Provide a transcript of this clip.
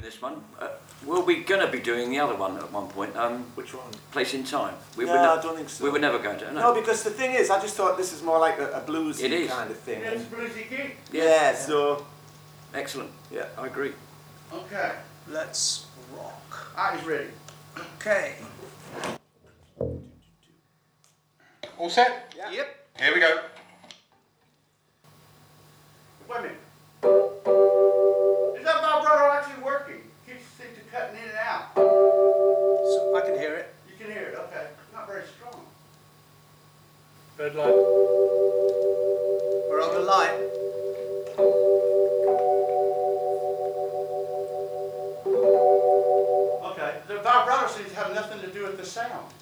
this one. Were we going to be doing the other one at one point? Which one? Place in Time. No, I don't think so. We were never going to. No, because the thing is, I just thought this is more like a bluesy kind of thing. It's a bluesy gig. Yeah, so... Excellent. Yeah. I agree. Okay. Let's rock. Art is ready. Okay. All set? Yeah. Yep. Here we go. Wait a minute. Is that vibrato actually working? Keeps seem to cutting in and out. So I can hear it. You can hear it, okay. Not very strong. Red light. We're on the line. Okay. The vibrato seems to have nothing to do with the sound.